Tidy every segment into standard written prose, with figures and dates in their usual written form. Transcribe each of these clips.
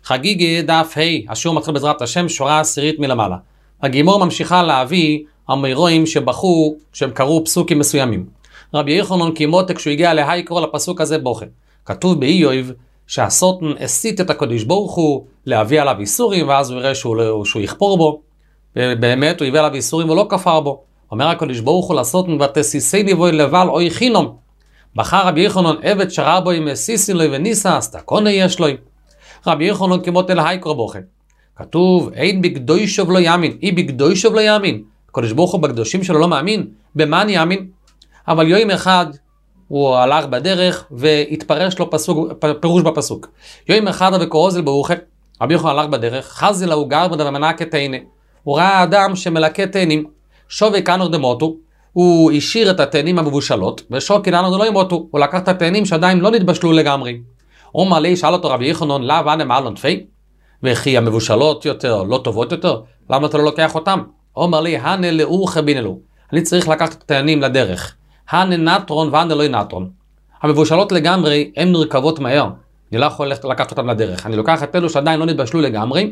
חגיגי דף ה', השיעור מתחיל בעזרת השם, שורה עשירית מלמעלה. הגימור ממשיכה להביא המאירועים שבחו, שהם קראו פסוקים מסוימים. רבי יוחנן קימותה כשהוא הגיע להי קרוא לפסוק הזה בוכה. כתוב באיוב שהסוטן הסית את הקדוש ברוך הוא להביא עליו איסורים, ואז הוא יראה שהוא יכפור בו. ובאמת הוא הביא עליו איסורים ולא כפר בו. אומר הקדוש ברוך הוא לסוטן ותסיסני בו לבל אוי חינום. בחר רבי יוחנן עבד שראה בו עם סיסין לו וניסה, אז תקונה יש לו. רבי יוחנן כמות אל ההי קרוא בוכה. כתוב, אין בקדושו ולא יאמין, אי בקדושו ולא יאמין. הקדוש ברוך הוא בקדושים שלו לא מאמין, במה אני יאמין? אבל יום אחד הוא הלך בדרך והתפרש לו פירוש בפסוק. יום אחד וקורוזל ברוכה, רבי יוחנן הלך בדרך, חזילה הוא גר ומנקה תאנה. הוא ראה אדם שמלקה תאנים, שווי כנר דמותו, הוא השאיר את התאנים המבושלות, ושוקי כנר לא ימותו, הוא לקח את התאנים שעדיין לא נתבשלו לגמרי. אומר לי, שאל אותו רבי יוחנן, לא ואנה מעל נטפי? וכי המבושלות יותר, לא טובות יותר, למה אתה לא לוקח אותם? אומר לי, הנה לאורך בינלו, אני צריך לקחת את התאנים לדרך. הנה נטרון והנה לא נטרון. המבושלות לגמרי, הן נרכבות מהר. אני לא יכול לקחת אותם לדרך. אני לוקח את אלו שעדיין לא נתבשלו לגמרי,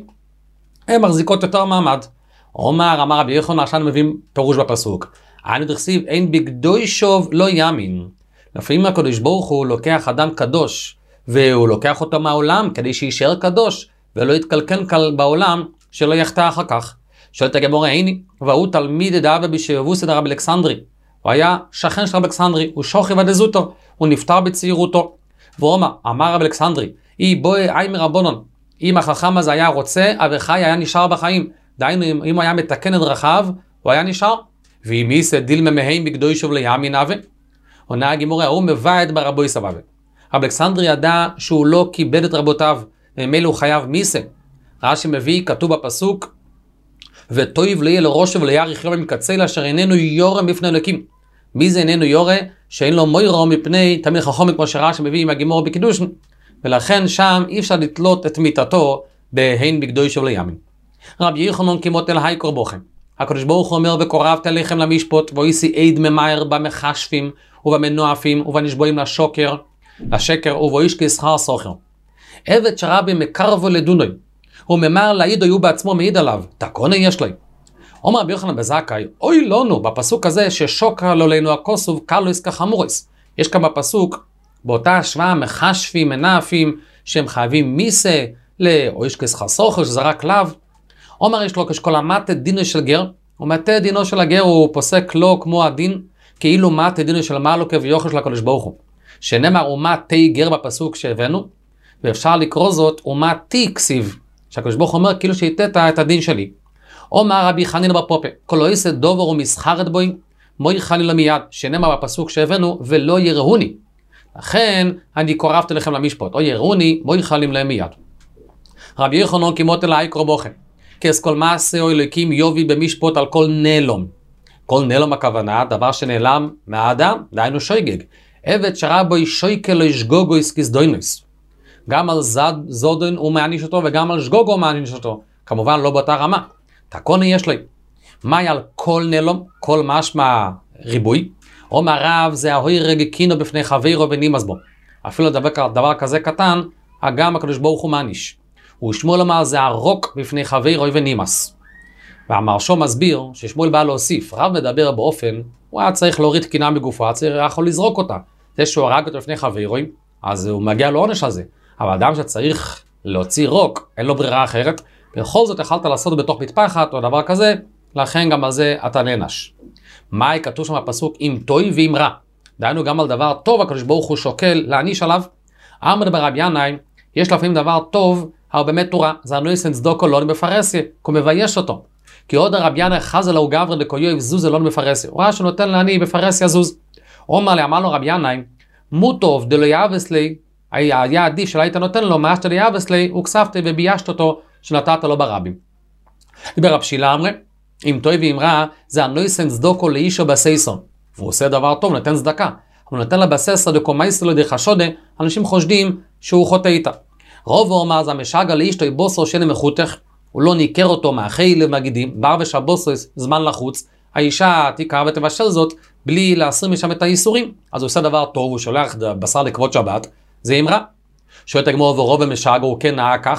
הן מחזיקות יותר מעמד. אמר רבי יוחנן, עכשיו מביאים פירוש בפסוק. אני דכסיב, אין בקדושו לא יאמין. לפעמים הקדוש ברוך הוא לוקח אדם קדוש, והוא לוקח אותו מהעולם כדי שישאר קדוש, ולא יתקלקל בעולם, שלא יחטא אחר כך. שואלת הגמרא, הנה, והוא תלמיד דאבה בשבוסי דרבי אלכסנדרי. הוא היה שכן של רבי אלכסנדרי, הוא שוכי ודזוטו, הוא נפטר בצעירותו. והוא אמר רבי אלכסנדרי, בואי אי רבונון, אם החכם הזה היה רוצה, אביחי היה נשאר בחיים. דיינו, אם הוא היה מתקן את דרכיו, הוא היה נשאר. ואם איסא דילמה מהם בקדושו ולא יאמין אבה. עונה הגמרא, הוא מבעד ברבו סבבה. רבי אלכסנדרי ידע שהוא לא כיבד את רבותיו, ממילא הוא חייב מיסה. רש"י מביא, כתוב בפסוק, וטויב לא יהיה לראשו ולא יאריך יום מקצה אשר איננו יורה מפני אלוקים. מי זה איננו יורה? שאין לו מוירו מפני תלמיד חכם, כמו שרש"י מביא עם הגימור בקידושין, ולכן שם אי אפשר לתלות את מיתתו בהן בקדושו ולא יאמין. רבי יוחנן כמות אל ההי קרוא בוכה. הקדוש ברוך הוא אומר, וקורבת אליכם למשפט, ואיסי עד ממהר במחשפים ובמנועפים ובנשבועים לשקר ובאישקי שכר סוחר. עבד שרבי מקרבו לדונוי, הוא ממר להעיד היו בעצמו מעיד עליו, תקונה יש לי. אומר רבי יוחנן בזכאי, אוי לנו, בפסוק הזה ששוקר לו לנו הכוסוב קלויס כחמורס. יש כאן בפסוק, באותה השוואה מחשפים, מנעפים, שהם חייבים מיסה לאישקי שכר סוחר, שזה רק לאו. אומר יש לו כשכל המטה דינו של גר, ומטה דינו של הגר הוא פוסק לו כמו הדין, כאילו מטה דינו של מעלו כביוכל של הקדוש ברוך הוא. שנאמר ומטה גר בפסוק שהבאנו, ואפשר לקרוא זאת ומטה כסיב, שהקדוש ברוך הוא אומר כאילו שהיטט את הדין שלי. אומר רבי חנינא בר פופא, כל לא יעשה דובר ומסחרת בוי, מוי חלילה מיד, שנאמר בפסוק שהבאנו, ולא יראוני. לכן אני קורבת לכם למשפט, או יראוני, מוי חלילה מיד. רבי יוחנן כמות אל ההי קרוא בוכה. כס כל מעשה או אלוקים יובי במשפט על כל נעלום. כל נעלום הכוונה, דבר שנעלם מהאדם, דהיינו שויגג. עבד שראה בו שויקה לא ישגוגו יסקיס דוינוס. גם על זודן הוא מעניש אותו, וגם על שגוגו הוא מעניש אותו. כמובן לא באותה רמה. תקונה יש לי. מהי על כל נעלום? כל משמע ריבוי. או מהרב זה ההוי רגקינו בפני חברו ונימס בו. אפילו דבר כזה קטן, גם הקדוש ברוך הוא מעניש. ושמואל אמר זה הרוק בפני חברו ונימס. והמרשו מסביר ששמואל בא להוסיף, רב מדבר באופן, הוא היה צריך להוריד תקינה מגופו, היה יכול לזרוק אותה. זה שהוא הרג אותו לפני חברו, אז הוא מגיע לעונש הזה. אבל אדם שצריך להוציא רוק, אין לו ברירה אחרת, בכל זאת יכלת לעשות בתוך מטפחת או דבר כזה, לכן גם על זה אתה נענש. מה כתוב שם בפסוק? אם טוי ואם רע. דהיינו גם על דבר טוב הקדוש ברוך הוא שוקל להעניש עליו. אמר ברבי ינאי, יש לפעמים דבר טוב, אבל באמת תורה, זה הנויסן צדוקו לא בפרסיה, כי הוא מבייש אותו. כי עוד הרבי ינאי חזלה הוא גבר דקויוב זוז לא בפרסיה. הוא ראה שנותן לעני בפרסיה זוז. אומר לי, אמר לו רבי ינאי, מוטוב דלו יאבס לי, היה עדיף שלא היית נותן לו, מה שאתה יאבס לי, הוא כספת וביישת אותו שנתת לו ברבים. דיבר רב שילה אמרה, אם טוי ואם רע, זה הנויסן צדוקו לאישו בסייסון. והוא עושה דבר טוב, נותן צדקה. הוא נותן לה בססר דקומייסלו דחשודה, אנשים חושדים שהוא חוטא איתה. רוב אומר זה המשגע לאישתו בוסו שאין מחותך, הוא לא ניקר אותו מהחיל ומגידים, בר ושבוסו זמן לחוץ, האישה תיקר ותבשל זאת בלי להסיר משם את האיסורים. אז הוא עושה דבר טוב, הוא שולח בשר לכבוד שבת, זה אמרה. שואלת הגמרא ורוב המשגע הוא כן נהג כך,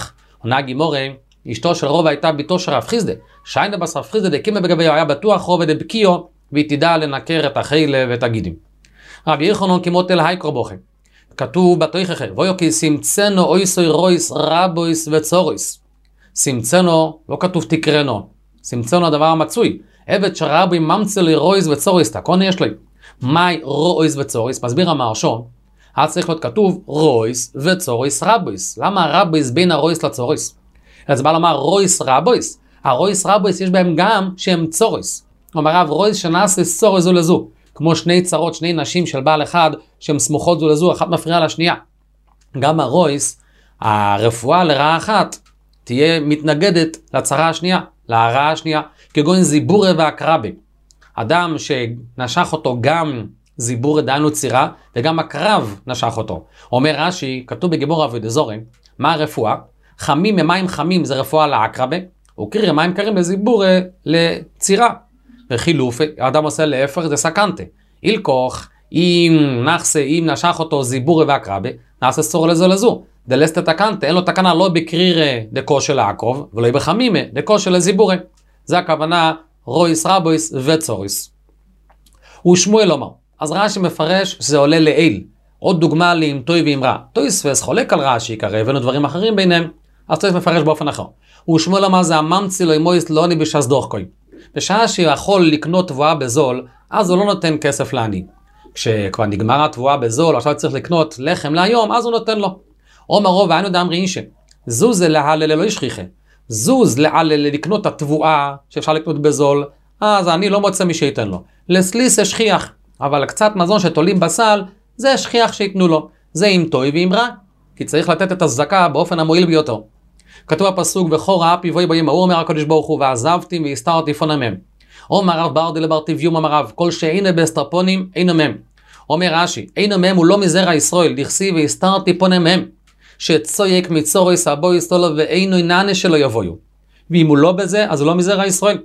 עונה הגימורה, אשתו של רוב הייתה ביתו של רב חיסדה, שיינה בס רב חיסדה דקימה בגבי, היה בטוח רובד דבקיו, והיא תדע לנקר את החילה ואת הגידים. רבי יוחנן כמות אל הייקרו בוכם. כתוב בתויככה, ויוקי סמצנו אויסוי רויס רבויס וצורויס. סמצנו, לא כתוב תקרנו, סמצנו הדבר המצוי. עבד שרבי ממצא לי רויס וצוריס, תקון יש לי. מהי רויס וצוריס? מסביר המהרש"א, אז צריך להיות כתוב רויס וצוריס רבויס. למה רבויס בין הרויס לצוריס? אז בא לומר רויס רבויס. הרויס רבויס יש בהם גם שהם צוריס. אומר רב רויס שנעשה צוריס זו לזו. כמו שני צרות, שני נשים של בעל אחד שהן סמוכות זו לזו, אחת מפריעה לשנייה. גם הרויס, הרפואה לרעה אחת, תהיה מתנגדת לצרה השנייה, להרעה השנייה, כגון זיבורה והקרבה. אדם שנשך אותו גם זיבורה דהיינו צירה, וגם הקרב נשך אותו. אומר רש"י, כתוב בגימור עבודה זורה, מה הרפואה? חמים ממים חמים זה רפואה לעקרבה, וקריר מים קרים לזיבורה לצירה. וחילוף, האדם עושה להפך, זה סקנטה. אילכוך, אם נחסה, אם נשך אותו זיבורה והקרבה, נעשה סור לזו לזו. דלסת תקנטה, אין לו תקנה לא בקריר דקו של העקרוב, ולא בחמימה דקו של הזיבורה. זה הכוונה רויס רבויס וצוריס. ושמואל אומר, אז רש"י מפרש שזה עולה לאל. עוד דוגמה לאם טוי ואם רע. טויספס חולק על רש"י, כרי הבאנו דברים אחרים ביניהם, אז טויספס מפרש באופן אחר. ושמואל אמר זה הממציא לו אימויס לא בש"ס דוחקוי. בשעה שיכול לקנות תבואה בזול, אז הוא לא נותן כסף לעני. כשכבר נגמר התבואה בזול, עכשיו צריך לקנות לחם להיום, אז הוא נותן לו. אומר רוב היינו דאמרי אישה, זוז להלל לא ישכיחה. זוז להלל לקנות את התבואה שאפשר לקנות בזול, אז אני לא מוצא מי שייתן לו. לסליס השכיח, אבל קצת מזון שתולים בסל, זה השכיח שיתנו לו. זה אם טוי ואם רע, כי צריך לתת את הצדקה באופן המועיל ביותר. כתוב הפסוק בכור רעה פיבוי באים, הוא אומר הקדוש ברוך הוא, ועזבתי והסתרתי פונה מהם. אומר רב ברדי לבר טיביום אמר רב, כל שאינה באסטרפונים אינו מהם. אומר רש"י, אינו מהם הוא לא מזרע ישראל, דכסי והסתרתי פונה מהם. שצויק מצוריס הבוי סטולו ואינו נענה שלו יבואו. ואם הוא לא בזה, אז הוא לא מזרע ישראל.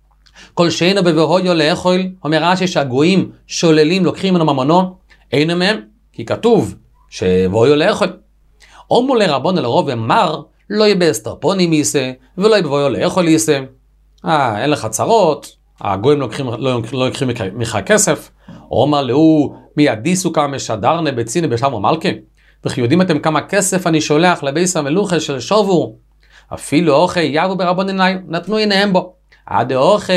כל שאינו בבהויו לאכול, אומר רש"י שהגויים שוללים, לוקחים ממנו ממונו, אינו מהם, כי כתוב שבהויו לאכול. אומו לרבון לרוב אמר, לא יהיה באסטרפונים ייסה, ולא יהיה בבואו לאכול ייסה. אין לך צרות, הגויים לא לוקחים ממך כסף. אומר לו, מי עדיסו כמה משדרנה בציני בשם ומלכה. וכי יודעים אתם כמה כסף אני שולח לביס המלוכה של שובו. אפילו אוכל יבו ברבון עיני, נתנו עיניהם בו. עד אוכל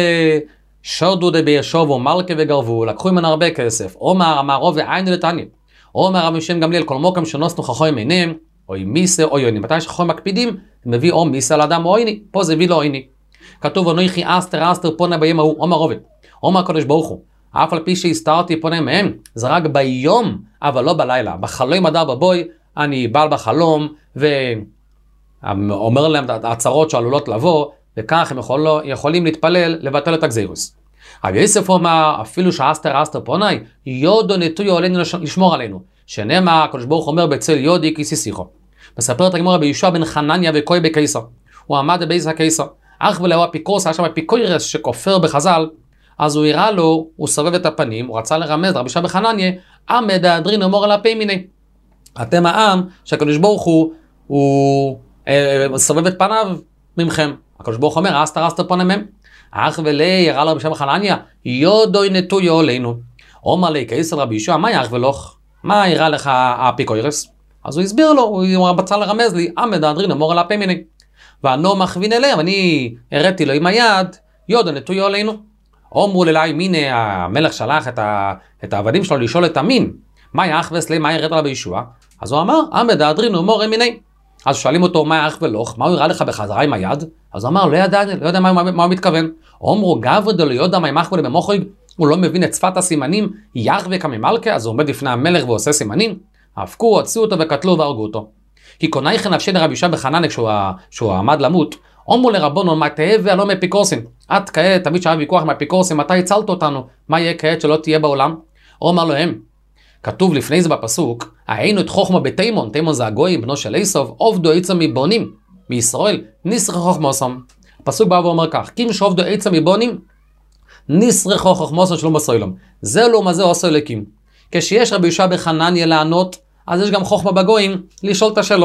שודו דבי שובו מלכה וגרבו, לקחו ממנו הרבה כסף. אומר רוב ועיינו לתניא. אומר רבי שם גמליאל, כל מוקם שנוסנו חכויים עיניהם, אוי מיסה או יוני. מתי שחכם מקפידים, מביא או מיסה לאדם או עיני. פה זה הביא לו עיני. כתוב, אנוכי אסתר פונה ביום ההוא, אומר רובד. אומר הקדוש ברוך הוא, אף על פי שהסתרתי פונה מהם, זה רק ביום, אבל לא בלילה. בחלום הדר בבוי, אני בעל בחלום, ואומר להם את הצרות שעלולות לבוא, וכך הם יכולים להתפלל, לבטל את הגזירוס. רבי יוסף אומר, אפילו שאסתר פונאי, יודו נטויו עלינו לשמור עלינו. שנאמר, הקדוש ברוך אומר בצל יודי כיסיסיכו. מספרת הגמרא ביהושע בן חנניה וקוי בקיסר. הוא עמד בבייס הקיסר. אך ולהו אפיקורס, היה שם אפיקורס שכופר בחז"ל, אז הוא הראה לו, הוא סובב את הפנים, הוא רצה לרמז, רבי יהושע בן חנניה, עמד האדרין אמור על הפי מיני. אתם העם שהקדוש ברוך הוא סובב את פניו ממכם. הקדוש ברוך אומר, אסתר פונה מהם. אך ולי, הראה לו רבי יהושע בן חנניה, יודוי נטויו עלינו. אומר לי, קיסר רבי יהושע, מה יח ולוך? מה הראה לך האפיקורס? אז הוא הסביר לו, הוא רצה לרמז לי, עמד האדרין אמור על הפי מיני. ואנו מכווין אליהם, אני הראיתי לו עם היד, יודו נטויו עלינו. אומרו אליי, מיני המלך שלח את העבדים שלו לשאול את המין, מה יחבס לי, מה ירד רבי יהושע? אז הוא אמר, עמד האדרין אמור מיני. אז שואלים אותו, מה יח ולוך? מה הוא הראה לך בחזרה עם היד? אז הוא אמר, לא יודע מה הוא מתכוון. אומרו, גברד לא יודע מה ימח בו במוחוג, הוא לא מבין את שפת הסימנים, יחווה כממלכה, אז הוא עומד לפני המלך ועושה סימנים. הפקו, הוציאו אותו וקטלו והרגו אותו. כי קונייכן נפשי לרבי יהושע בן חנניה כשהוא עמד למות, אומרו לרבונון, מה תהב והלא מאפיקורסים? את כעת, תמיד שהיה ויכוח מאפיקורסים, מתי הצלת אותנו? מה יהיה כעת שלא תהיה בעולם? אומר להם, כתוב לפני זה בפסוק, היינו את חוכמה בתימון, תימון זה הגויים, בנו של עשו, עובדו עצה מבונים, מישראל, נסרח חוכמוסם. הפסוק בא ואומר כך, קים שעובדו עצה מבונים, נסרח חוכמוסם שלום בסוילום. זה לא מה זה עושה אלוקים. כשיש רבי יהושע בן חנניה לענות, אז יש גם חוכמה בגויים לשאול את השאלות.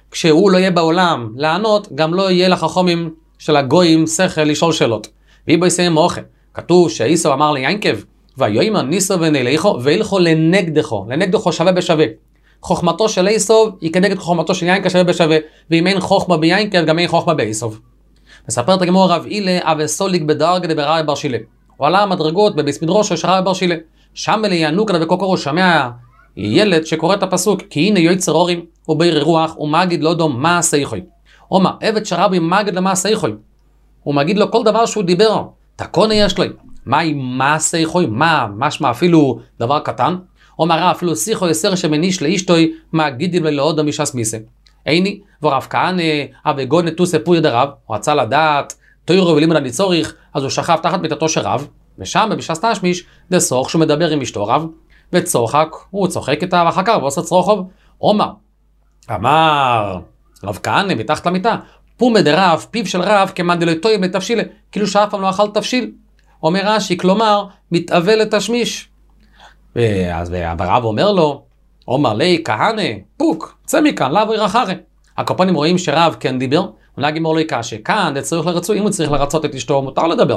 כשהוא לא יהיה בעולם לענות, גם לא יהיה לחכמים של הגויים שכל לשאול שאלות. והיא בו יסיים מוחה. כתוב שאיסו אמר ליינקב, ויאמר ניסו ונלכו, וילכו לנגדכו. לנגדכו שווה בשווה. חוכמתו של איסו היא כנגד חוכמתו של יינקב שווה בשווה. ואם אין חוכמה ביינקב, גם אין חוכמה באיסו. מספרת הגמור רב אילה, אבסוליק בדרגה דברעי בר שילה. הוא עלה המדרגות בביס מדרושו של רבי בר שילה. שם אלי ינוקה וקוקורו שומע ילד שקורא את הפסוק, כי הנה יוצר אורים וביר רוח ומגיד לו דום מה סייחוי. אומר, עבד שרבי מגיד למה סייחוי. הוא מגיד לו כל דבר שהוא דיבר, תקונה יש לו. מה סייחוי? מה? משמע אפילו דבר קטן? אומר, אפילו שיחו יסר שמניש לאשתוי, מגידים לו לעוד משס מיסה. איני, ורב כהנא, אבגוד נטוס פוי דרב, הוא רצה לדעת, תוירו ולימוד אני צוריך, אז הוא שכב תחת מיטתו של רב, ושם בשס תשמיש, דסוך שהוא מדבר עם אשתו רב, וצוחק, הוא צוחק איתה, ואחר כך ועושה צרוחוב, אמר רב כהנא מתחת למיטה, פומא דרב, פיו של רב, כמאן דלא טויב לתבשילה, כאילו שאף פעם לא אכל תבשיל. אומר רש"י, כלומר, מתאבל לתשמיש. אז הרב אומר לו, אומר לי, כהנא, פוק, צא מכאן, לאו ירחרי. הקופונים רואים שרב כן דיבר, אולי גמור לו יקשה, כאן זה צריך לרצות, אם הוא צריך לרצות את אשתו, מותר לדבר.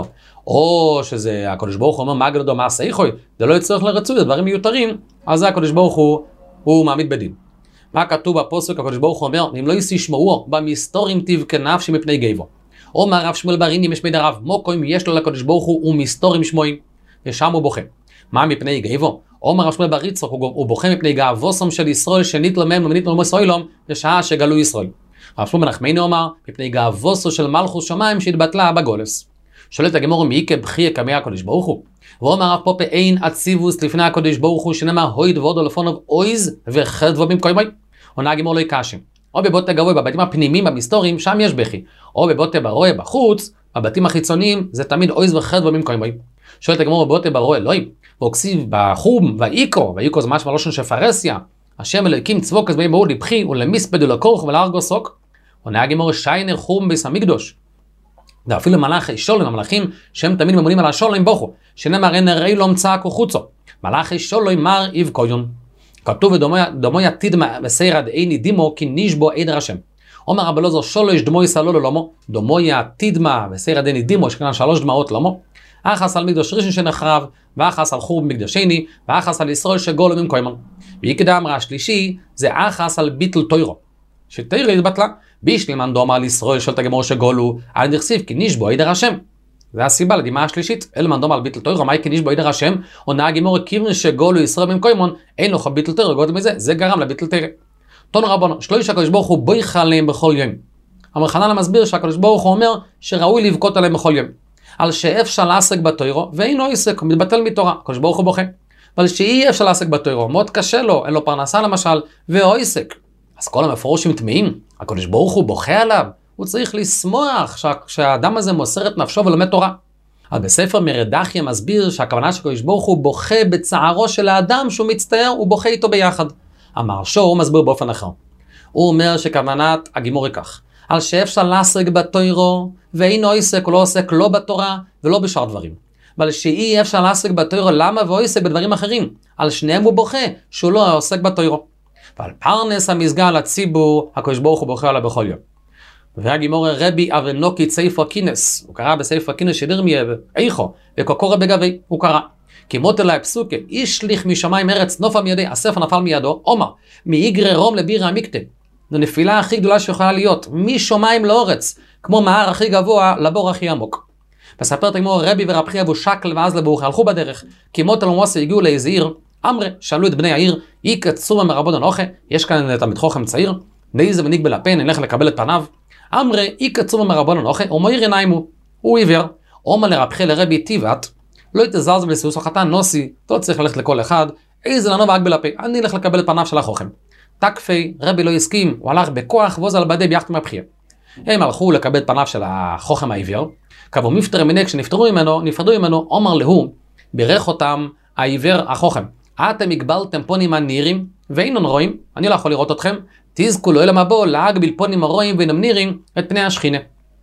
או שזה הקדוש ברוך הוא אומר, מה גדול מה סייחוי, זה לא צריך לרצות, זה דברים מיותרים, אז זה הקדוש ברוך הוא מעמיד בדין. מה כתוב בפוסק, הקדוש ברוך הוא אומר, אם לא ישמעו במסתורים תבכה נפשי מפני גבו. אומר רב שמואל בריני משמיד הרב, מוקו אם יש לו לקדוש ברוך הוא מסתורים שמועים, ושם הוא בוכה. מה מפני גבו? אומר רב שמואל בריצוק, הוא בוכה מפני גאווסם של ישראל, שניטלו מהם וניטלו מסוילום, בשעה שגלו ישראל. רב שמואל בנחמני אומר, מפני גאווסו של מלכוס שמיים שהתבטלה בגולס. שואלת הגמור, מי כבכי כמי הקדוש ברוך הוא? ואומר רב פופה, אין עציבוס לפני הקדוש ברוך הוא, שנאמר הויד ועודו לפוניו אויז וחדבו במקוימוי. עונה הגמור לא יקשם. או בבוטה גבוה, בבתים הפנימיים המסתוריים, שם יש בכי. או בבוטה ברואה בחוץ, בבתים החיצוניים, זה תמיד אויז וחדבו במקוימוי. שואלת הגמור, בבוטה ברואה אלוהים, ואוקסיב בחום, ואיקו זה משמע לא של פרסיה, השם אלוהיקים צבוקס בהם מאוד לבחי, ולמיספד ולקורך ולארגוסוק. עונה הגמור שיינר חום ביס המקדוש. ואפילו מלאכי שולם, המלאכים שהם תמיד ממונים על השולם בוכו, שנאמר אין הרי לא מצעקו חוצו. מלאכי שולם מר איב קויון. כתוב ודומוי תדמה בסיירד איני דימו כי נשבו עדר השם. אומר רבי אלעזר שלוש דמוי סלולו לומו, דומוי תדמה בסיירד איני דימו, שכנן 3 דמעות לומו, אחס על מקדוש ראשון שנחרב, ואחס על חורב מקדוש שני, ואחס על ישראל שגולו ממקוימן. ויקדה אמרה השלישי, זה אחס על ביטל תוירו. שתוירו התבטלה, בישלימן דומה על ישראל של תגמור שגולו, על נכסיב כי נשבו עדר השם. זה הסיבה לדימה השלישית, אלמן דומה על ביטל תוירו, מה כי נשבו עדר השם, עונה הגמור כיוון שגולו ישראל ממקוימן, אין לו ביטל תוירו, גודל מזה, זה גרם לביטל תוירו. תון רבנו, שלוש הקדוש ברוך הוא בויך עליהם בכל יום. המחנן מסביר שהקדוש ברוך הוא אומר שראוי לבכות עליהם בכל יום. על שאפשר לעסק בתוירו, ואינו עסק, הוא מתבטל מתורה, הקדוש ברוך הוא בוכה. אבל שאי אפשר לעסק בתוירו, מאוד קשה לו, אין לו פרנסה למשל, ואו עסק. אז כל המפורשים טמאים, הקדוש ברוך הוא בוכה עליו, הוא צריך לשמוח שהאדם הזה מוסר את נפשו ולומד תורה. אבל בספר מרדכיה מסביר שהכוונה שקדוש ברוך הוא בוכה בצערו של האדם שהוא מצטער, הוא בוכה איתו ביחד. המרשו הוא מסביר באופן אחר. הוא אומר שכוונת הגימור כך, על שאפשר לעסק בתוירו, ואינו עסק, הוא לא עוסק לא בתורה ולא בשאר דברים. אבל שאי אפשר לעסק בתוירו, למה והוא עסק בדברים אחרים? על שניהם הוא בוכה, שהוא לא עוסק בתוירו. ועל פרנס המסגר לציבור, הקדוש ברוך הוא בוכה עליו בכל יום. והגימור רבי אבנוקי ספר כינס, הוא קרא בספר כינס שדרמיה איכו, וקוקורה בגבי, הוא קרא. כי מוטל לה פסוקה, אישליך משמיים ארץ נופה מידי, הספר נפל מידו, אומר, מאיגרי רום לבירה המקטה. זו נפילה הכי גדולה שיכולה להיות, משמיים לאורץ, כמו מהר הכי גבוה לבור הכי עמוק. מספרת הגמור רבי ורב חייא אבו שקל ואז לברוך הלכו בדרך, כי מוטל ומוסה הגיעו לאיזה עיר, אמרה, שאלו את בני העיר, יקצרו מרבון הנוחה, יש כאן תלמיד חכם צעיר, נאיזה וניק בלפן, נלך לקבל את פניו, אמרה, יקצרו מרבון הנוחה, ומאיר עיניים הוא עיוור, אומר לרב חייא לרבי טיבת, לא יתזז ולסיוס החתן נוסי, לא צריך ללכת לכל אחד, איזה לנו ואג בלפה, אני אלך לקבל את פניו של החוכם. תקפי, רבי לא הסכים, הוא הלך בכוח ועוז על בדי ביחד מהבחיר. הם הלכו לקבל את פניו של החוכם העיוור, קבעו מפטר מיני כשנפטרו ממנו, אומר להו, בירך אותם העיוור החוכם. אתם הגבלתם פונים הנירים, ואינון רואים, אני לא יכול לראות אתכם, תזכו לו אל המבוא, להגביל פונים הרואים ואינם נירים את פני השכינה.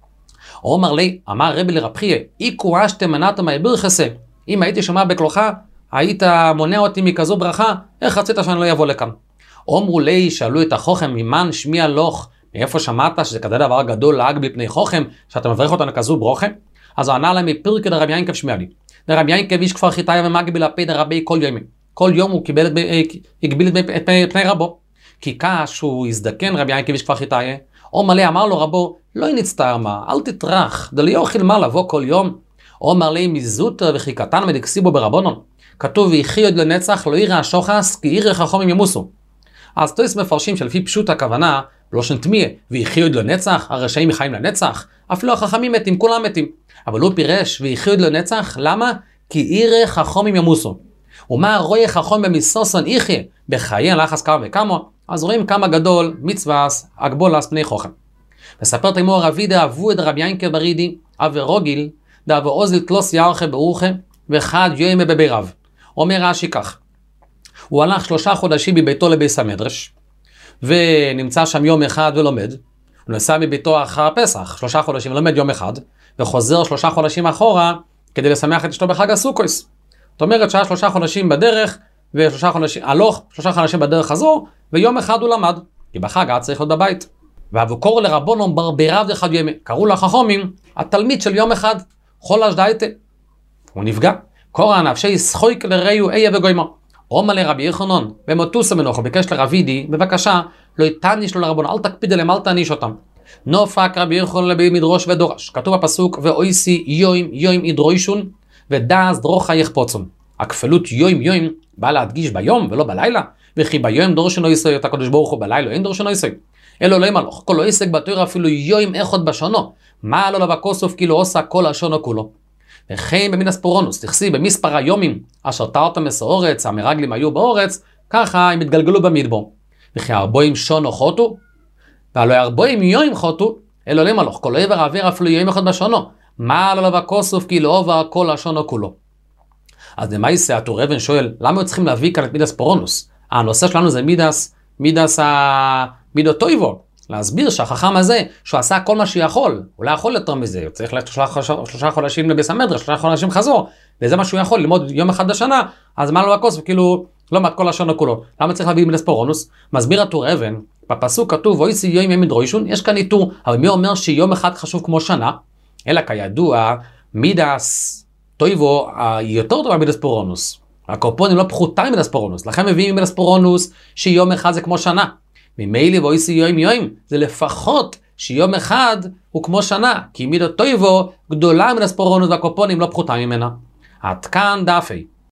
אומר לי, אמר רבי לרב חייא, איקו אשתם מנעתם העבר חסה, אם הייתי שומע בקולך, היית מונע אותי מכזו ברכה, איך רצית שאני לא יבוא לכאן? אומרו לי, שאלו את החוכם, ממן שמיע לוך, מאיפה שמעת שזה כזה דבר גדול להג בפני חוכם, שאתה מברך אותנו כזו ברוכה? אז הוא ענה להם מפרקי דרבי ינקב שמיאלי. דרבי ינקב איש כפר חיטאי ומגביל הפי דרבי כל יום. כל יום הוא הגביל את פני רבו. כי כשהוא הזדקן רבי ינקב איש כפר חיטאי, אומר לי, אמר לו רבו, לא נצטער מה, אל תטרח, דלי יוכל מה לבוא כל יום. אומר לי, מזוטר וכי קטן מדקסיבו ברבונון. כתוב, ויחי עוד לנצח, לא יראה השוחס, כי יראה חכמים ימוסו. אז תויס מפרשים שלפי פשוט הכוונה, לא שנתמיה, ויחי עוד לנצח, הרשעים מחיים לנצח, אפילו החכמים מתים, כולם מתים. אבל הוא פירש, ויחי עוד לנצח, למה? כי יראה חכמים ימוסו. ומה רואה חכם במיסוסון יחיה, בחיי לחס כמה וכמה, אז רואים כמה גדול מצווס, אגבולס פני חוכם. מספר תימו רבי דאבו את רבי ינקב ברידי, אבי רוגיל, דאבו אוזל תלוס ירחה ברוחה, וחד יוימה בבירב. אומר רש"י כך, הוא הלך 3 חודשים מביתו לבית המדרש, ונמצא שם יום אחד ולומד, הוא נסע מביתו אחר הפסח, 3 חודשים ולומד יום אחד, וחוזר 3 חודשים אחורה, כדי לשמח את אשתו בחג הסוכות. זאת אומרת שהיה 3 חודשים בדרך, ו3 חודשים, הלוך 3 חודשים בדרך חזור, ויום אחד הוא למד, כי בחג היה צריך להיות בבית. ואבוקור לרבונום ברבירב דחד ימי, קראו לחכמים, התלמיד של יום אחד, חולש דייטה. הוא נפגע. קורא נפשי שחויק לראיו איה וגוימה. אומר לרבי יחנון, במוטוס המנוחו, ביקש לרבידי, בבקשה, לא יתניש לו לרבון, אל תקפיד אליהם, אל תניש אותם. נופק רבי יחנון לבי מדרוש ודורש. כתוב בפסוק, ואויסי יוים ידרוישון, ודאז דרוחה יחפוצון. הכפלות יוים בא להדגיש ביום ולא בלילה, וכי ביום דורשנו יסוי, את הקדוש ברוך הוא בלילה, אין דורשנו יסוי. אלו לא ימלוך, כל לא יסק בתורה אפילו יוים אחד בשונו, מה לא לבקוסוף כאילו עושה כל השונו כולו. וכן במין הספורונוס, תכסי במספר היומים, אשר תארתם מסאורץ, המרגלים היו באורץ, ככה הם התגלגלו במדבור. וכי 40 שונו חוטו, והלא 40 יוים חוטו, אלו לא ימלוך, כל לא יבר עבר אפילו יוים אחד בשונו, מה לא לבקוסוף כאילו עובר כל השונו כולו. אז למעשה הטור אבן שואל, למה צריכים להביא כאן את מידס פורונוס? הנושא שלנו זה מידו טויבו, להסביר שהחכם הזה, שהוא עשה כל מה שיכול, הוא לא יכול יותר מזה, הוא צריך ללכת 3 חודשים לבית המדרש, 3 חודשים חזור, וזה מה שהוא יכול, ללמוד יום אחד בשנה, אז מה לו הכוס, וכאילו, לא מעט כל השנה כולו. למה צריך להביא מידס פורונוס? מסביר הטור אבן, בפסוק כתוב, ואויסי יום ימי דרוישון, יש כאן איתור, אבל מי אומר שיום אחד חשוב כמו שנה? אלא כידוע, מידס טויבו יותר טובה מידס פורונוס. הקורפונים לא פחותה מידס פורונוס, לכן מביאים מידס פורונוס שיום אחד זה כמו שנה. ממילא ואויסי יום זה לפחות שיום אחד הוא כמו שנה, כי מידו טויבו גדולה מידס פורונוס והקורפונים לא פחותה ממנה. עד כאן דפי.